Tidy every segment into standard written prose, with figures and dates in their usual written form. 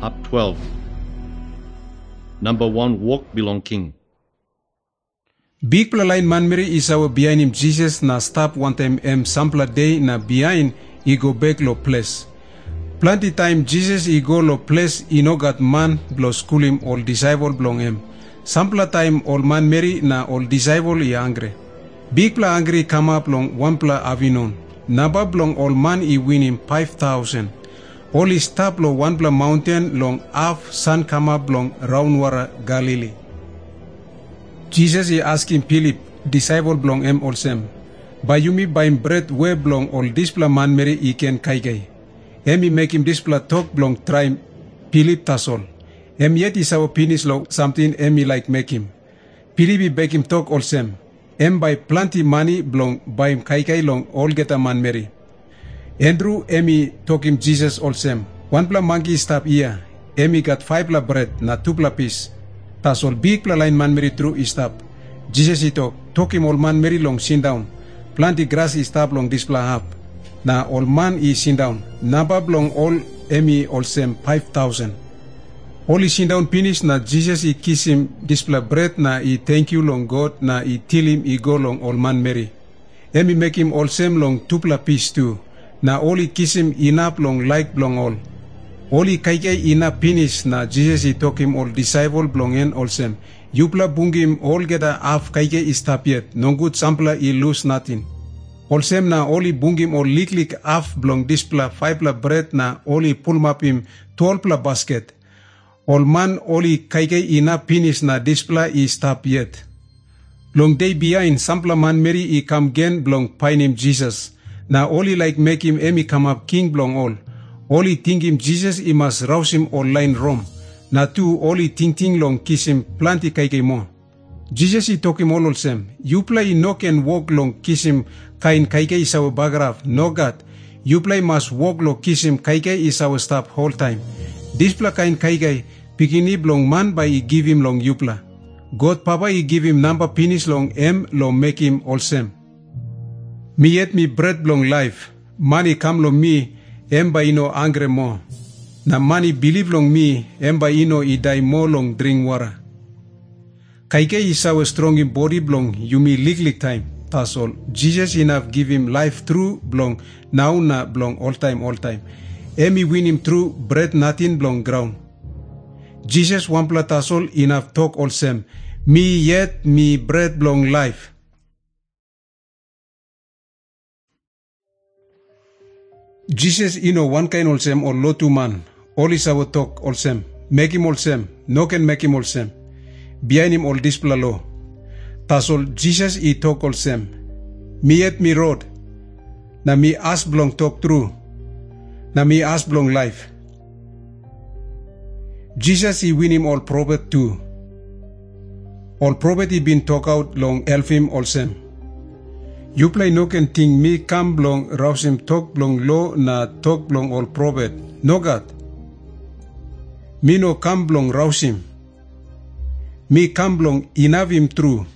up 12. Number 1, walk belong king. Big line man Mary is our behind him Jesus na stop one time sampler day na behind he go back lo place. Plenty time Jesus he go lo place he no got man blow school him all disciple belong him. Sampler time all man Mary na all disciple he angry. Big pla angry come up long one pla avinon. Naba belong all man he win him 5,000. All he stop lo one pla mountain long half sun come up long round wara Galilee. Jesus he asking Philip, disciple belong him also. By you me by bread where belong all this pla man Mary he can kaigay. He make him this pla talk belong try Philip tasol. Yet is our penis lo something like make him. Philip he make him talk also. By plenty money belong by him kai long all get a man Mary. Andrew talk him Jesus also. One pla monkey stop here. Got 5 pla bread na 2 pla piece. Tas all big pla line man Mary through he stop. Jesus he talk him all man Mary long sit down. Plenty grass he stop long this pla up. Na all man he sit down. Naba belong all also 5,000. All he sit down finish na Jesus he kiss him this pla bread na he thank you long God na he tell him he go long all man Mary. Make him all same long 2 pla piece too. Na all he kiss him enough long like belong all. All he kai enough finish na Jesus he talk him all disciple belong in all same. You pla bung him all get a half kai is stop yet. No good sampler he lose nothing. All same na all he bung him all lick half belong this pla 5 pla bread na all he pull up him 12 pla basket. All man all he kai enough finish na this pla he stop yet. Long day behind sampler man Mary he come again belong pine him Jesus. Na all he like make him come up king belong all. All he think him Jesus he must rouse him all line Rome. Na two all he think long kiss him plenty kai more. Jesus he talk him all same. You play no can walk long kiss him kain kai is our bagraph. No God. You play must walk long kiss him kai is our stop whole time. This pla kain kai pikini long man by he give him long yupla. God Papa he give him number finish long long make him all same. Me yet me bread long life. Money come long me by angry more. Na money believe long me by he die more long drink water. Kaike is our strong in body belong you me lick time. That's all. Jesus enough give him life through belong now na belong all time. Win him through bread nothing belong ground. Jesus one pla tasol enough talk all same. Me yet me bread belong life. Jesus one kind all same or lotu man. All is our talk all same. Make him all same. No can make him all same. Behind him all this pla law. Tasol Jesus he talk all same. Me yet me road. Na me ask belong talk true. Na me ask belong life. Jesus he win him all prophet too. All prophet he been talk out long help him all same. You play no can think me come belong rouse him talk belong law na talk belong all prophet. No God. Me no come belong rouse him. Me come belong enough him true.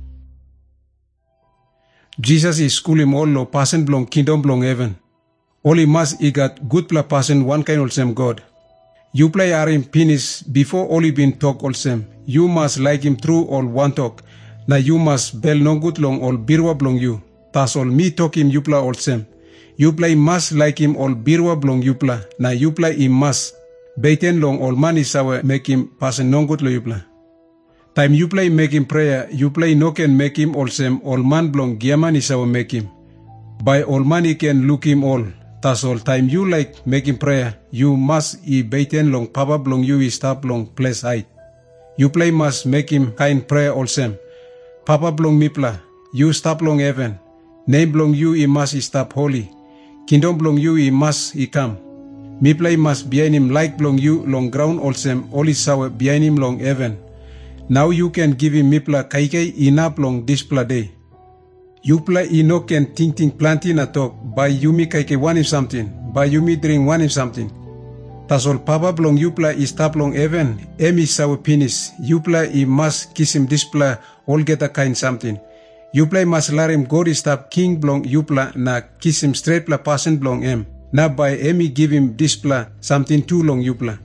Jesus is school him all lo person belong kingdom belong heaven. All he must he got good pla person one kind all same God. You play are him finish before all he been talk all same. You must like him through all one talk. Na you must bell no good long all birwa belong you. Tas all me talk him you pla all same. You play must like him all birwa belong you pla. Na you play him must. Baiten long all man is our make him person no good lo you pla. Time you play make him prayer, you play no can make him all same. All man belong giaman is our make him. By all man he can look him all. Tas all time you like make him prayer, you must he baiten long papa belong you he stop long place height. You play must make him kind prayer all same. Papa belong me pla, you stop long heaven. Name belong you he must he stop holy. Kingdom belong you he must he come. Me play must behind him like belong you long ground all same. All is sour behind him long heaven. Now you can give him me pla kaike enough long this pla day. You play no can think plenty na talk. By you me kaike one him something. By you me drink one him something. Tas all papa belong you pla is stop long heaven. Is sour penis. You play he must kiss him this pla all get a kind something. You play must let him God is stop king belong you pla na kiss him straight pla person belong him. Na by emi give him this pla something too long you pla.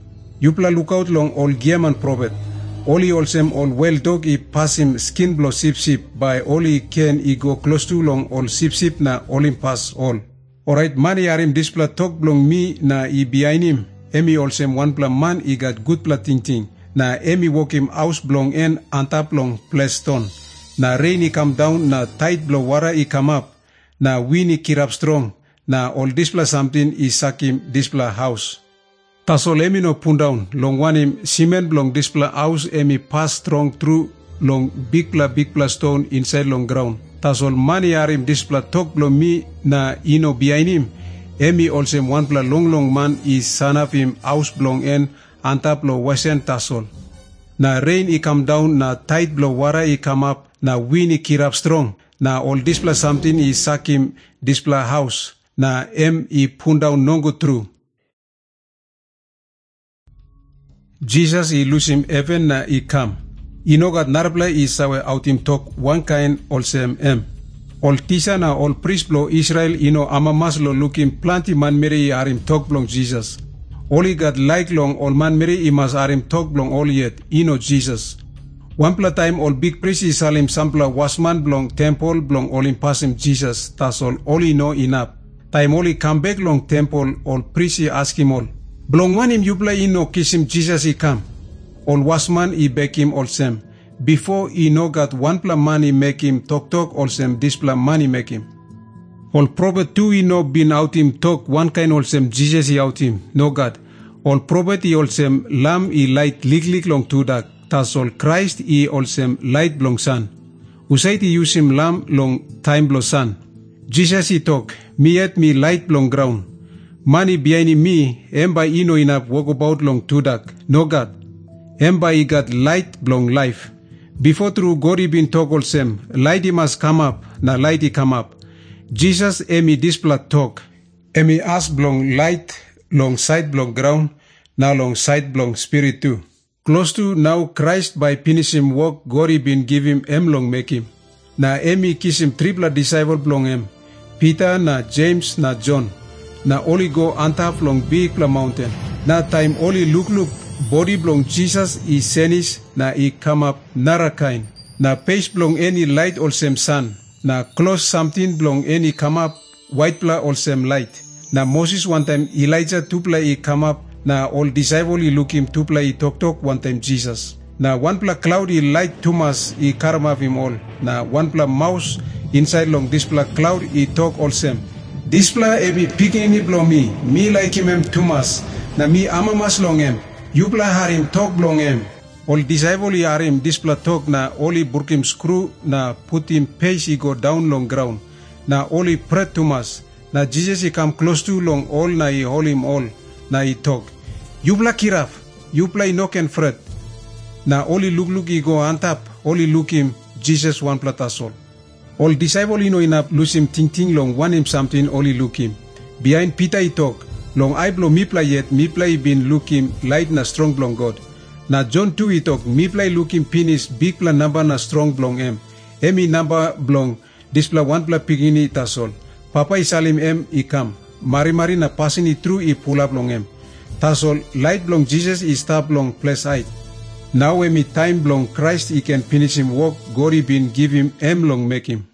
Yupla look out long all Giaman prophet. Oli olsem all well dog I pass him skin blow sip by Oli can I go close to long all sip na olim pass all. Alright, mani arim displa talk blong me na I behind him. Emi olsem one pla man I got good pla ting. Na emi walk him house blong en antap long place stone. Na rain I come down na tight blow water I come up. Na wind I kirap strong. Na all displa something I sak him displa house. Tasol emi no pun down long one him cement blong displa house emi pass strong through long big pla stone inside long ground. Tasol mani arim displa talk blong me na ino behind him. Emi olsem one pla long man is son of him house blong en antap lo wesen tasol. Na rain I come down na tight blow water I come up na wind I kirap strong. Na all displa something I sak him displa house. Na I pun down nongo through. Jesus I lose him heaven na I come. I no got narbla I sawe out him talk one kind olsem All tisa na all priest blo Israel ino amamas lo look him plenty man meri I arim talk blong Jesus. Oli got like long all man meri I mas arim talk blong all yet ino Jesus. One pla time all big priest I salim sampla wasman blong temple blong all him pass him Jesus. Tas all oli no enough. Time oli come back long temple all priest I ask him all. Blong one him yupla ino kiss him Jesus I come. All wasman I beg him all same. Before he no got one pla money make him talk all same this pla money make him. All prophet too he no been out him talk one kind all same Jesus he out him. No God. All prophet he all same lamb he light lik long too dark. Tas all Christ he all same light blong sun. Usait he use him lamb long time blow sun. Jesus he talk, me yet me light blong ground. Money behind me, by ino enough walk about long too dark. No God. By he got light blong life. Before through God he been talk all same. Light he must come up, na light he come up. Jesus emi displa talk. Emi ask blong light, long side blong ground, na long side blong spirit too. Close to now Christ by finish him work, God he been give him long make him. Na emi kiss him triple disciple blong Peter na James na John. Na only go antap long big pla mountain. Na time only look body blong Jesus I senis na I come up narakain. Na face blong any light all same sun. Na close something blong any come up white pla all same light. Na Moses one time Elijah two pla I come up. Na all disciple I look him two pla I talk one time Jesus. Na one pla cloud I light Thomas I carry of him all. Na one pla mouse inside long this pla cloud I talk all same. This pla ebi picking it blong me like him Thomas. Na me amamas long You pla harim talk blong All disciple I harim this pla talk na only burk him screw na put him pace I go down long ground. Na only pray Thomas. Na Jesus I come close to long all na I hold him all. Na I talk. You pla kiraf. You pla knock and fret. Na only look I go antap. Only look him Jesus one pla tasol. All disciple I know enough lose him ting long one him something only look him. Behind Peter I talk. Long I blow me play yet me play been look him light na strong blong God. Na John 2 I talk me play look him finish big pla number na strong blong Emi number blong this pla one pla pigini tasol. Papa I salim I come. Mari na passing I through I pull up long Tasol light blong Jesus I stop long place height. Now when me time blong Christ he can finish him work God he been give him long make him.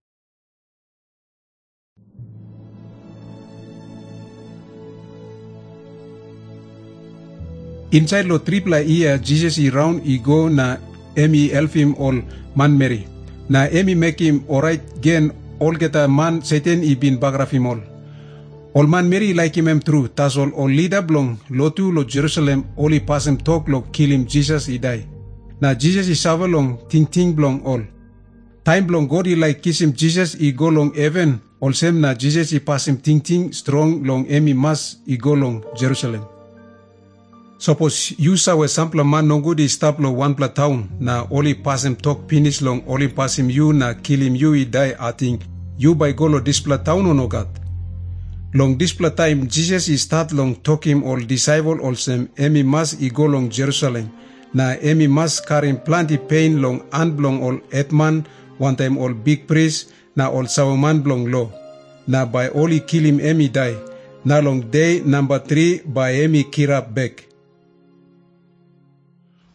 Inside lo tripla year Jesus he round he go na emi help him all man Mary. Na emi make him alright gain all get a man Satan he been bagraf him all. All man Mary like him true. Tas all leader blong lotu lo Jerusalem all he pass him talk lo kill him Jesus he die. Na Jesus he suffer long ting blong all. Time blong God he like kiss him Jesus he go long heaven. All same na Jesus he pass him ting strong long emi mas he go long Jerusalem. Suppose you saw a sample man no good he stop lo one pla town na only pass him talk finish long only pass him you na kill him you he die I think you by go lo this pla town or no God. Long this pla time Jesus he start long talk him all disciple all same emi mas he go long Jerusalem na emi mas carry him plenty pain long and blong all etman one time all big priest na all sawaman blong low na by only kill him emi die na long day number 3 by emi kirap back.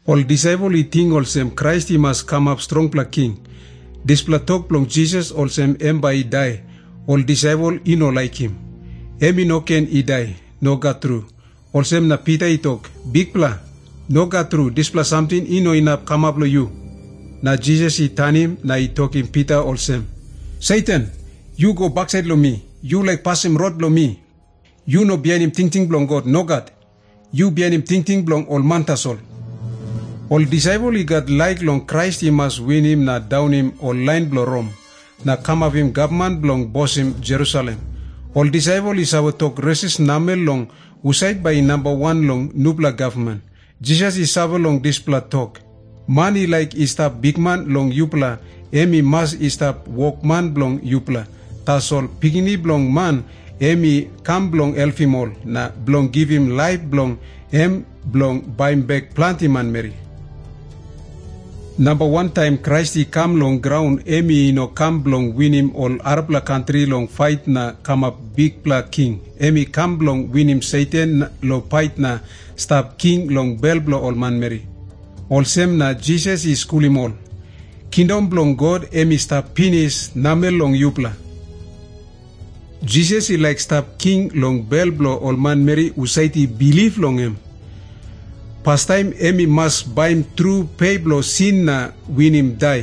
All disciple I think olsem Christ he must come up strong pla king. Displa talk plong Jesus olsem emba I die. All disciple I no like him. Emi no ken I die. No got through. Olsem na Peter I talk. Big pla. No got through. Displa something I no enough come up lo you. Na Jesus I turn him. Na I talk him Peter olsem. Satan, you go backside lo me. You like pass him road lo me. You no behind him ting blong God. No God. You behind him ting blong all mantasol. All disciple he got like long Christ he must win him na down him all line blow Rome. Na come of him government blong boss him Jerusalem. All disciple is our talk resist namel long uside by number 1 long nubla government. Jesus is our long displa talk. Man he like is tap big man long yupla. Emi mas is tap walkman blong yupla. Tasol pigini blong man emi come blong elfimol na blong give him life blong em blong buy him back plenty man Mary. Number 1 time Christ he come long ground emi no come blong win him all Arabla country long fight na come up big pla king. Emi come blong win him Satan lo fight na stop king long bell blow all man Mary. All same na Jesus is school him all. Kingdom blong God emi stop finish namel long yupla. Jesus he like stop king long bell blow all man Mary usaiti believe long him. Past time emi must buy him through pay blow sin na win him die.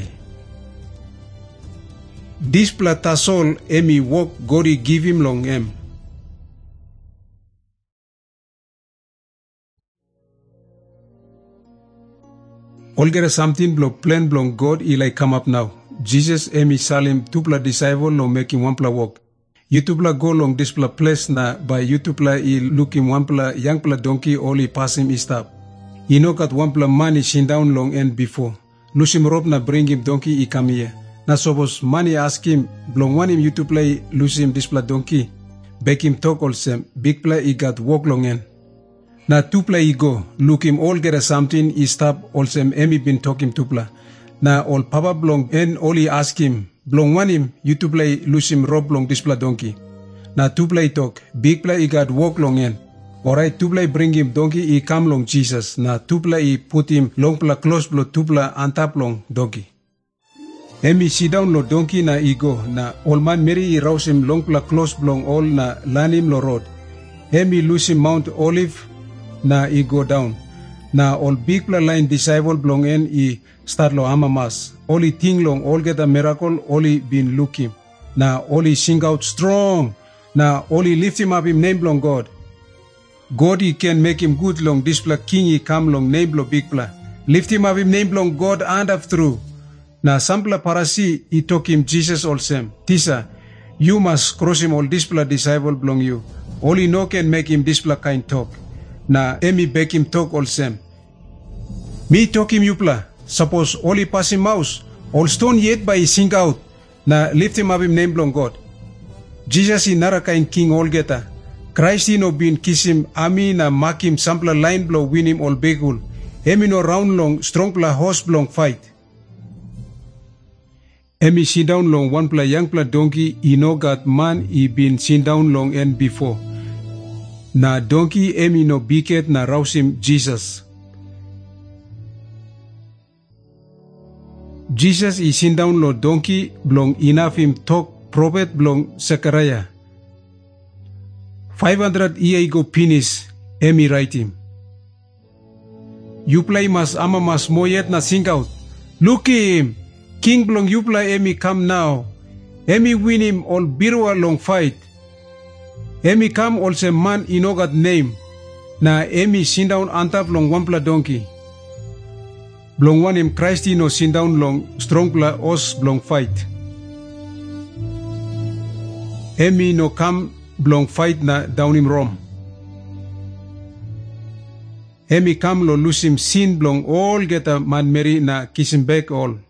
This platasol emi walk God he give him long him. All get something blow plan blong God he like come up now. Jesus emi salim tupla disciple no make him one pla walk. YouTubela go long this pla place na by YouTubela he look him one pla young pla donkey all he pass him he stop. He no got one pla money shin down long end before. Lose him rope na bring him donkey he come here. Na suppose money ask him blong one him YouTubela he lose him this pla donkey. Back him talk also big pla he got walk long end. Na 2 pla he go look him all get a something he stop also emi been talk him 2 pla. Na all papa blong and all he ask him blong one him YouTubela he lose him rope long this pla donkey. Na 2 pla he talk big pla he got walk long end. Alright, 2 pla bring him donkey, he come long Jesus. Na 2 pla he put him long pla close blow 2 pla on top long donkey. Emi sit down lo donkey na he go. Na all man Mary he rouse him long pla close blong all na land him lo road. Emi lose him Mount Olive na he go down. Na all big pla line disciple blong en he start lo amamas. All he think long all get a miracle all he been looking. Na all he sing out strong. Na all he lift him up him name blong God. God he can make him good long this pla king he come long name lo big pla. Lift him up him name long God and up through. Na sampla parasi he talk him Jesus all same. Tisa, you must cross him all this pla disciple belong you. All he no can make him this pla kind talk. Na emi back him talk all same. Me talk him you pla. Suppose all he pass him mouse. All stone yet by he sing out. Na lift him up him name belong God. Jesus he nara kind king all geta. Christ he no bin kiss him, ami na mak him sampla line blow win him all begul. Emi no round long, strong pla horse blong fight. Emi sit down long one pla young pla donkey, he no got man he been sit down long end before. Na donkey emi no biket na rouse him Jesus. Jesus he sit down lo donkey blong enough him talk prophet blong Zechariah. 500 year ago finish, emi write him. You play mas ama mas moyet na sing out. Look him, king blong you play emi come now. Emi win him all birwa long fight. Emi come also man inogat name. Na emi sin down antap long one pla donkey. Blong one him Christ no sin down long strong pla os blong fight. Emi no come blong fight na down him Rome. Emi come lo lose him sin blong all get a man Mary na kiss him back all.